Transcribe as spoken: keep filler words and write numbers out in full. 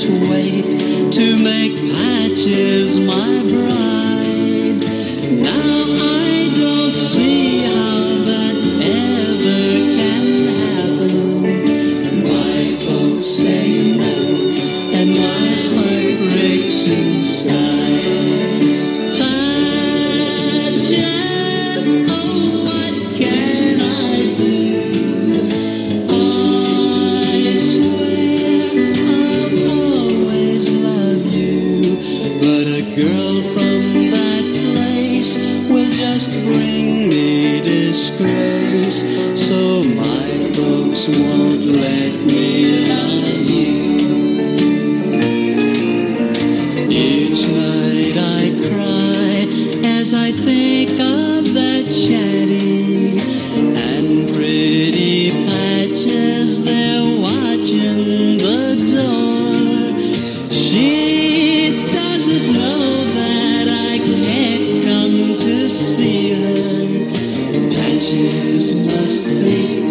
can't wait to make Patches my bride. Now I don't see how that ever can happen. My folks say no, and my heart breaks inside. Patches, oh, what can I do? I swear I'll always love you, but a girl from that place will just bring me disgrace, so my folks won't let me love you. Each night I cry as I think of that chatty and pretty Patches there watching the door. She doesn't know that I can't come to see her. Patches must think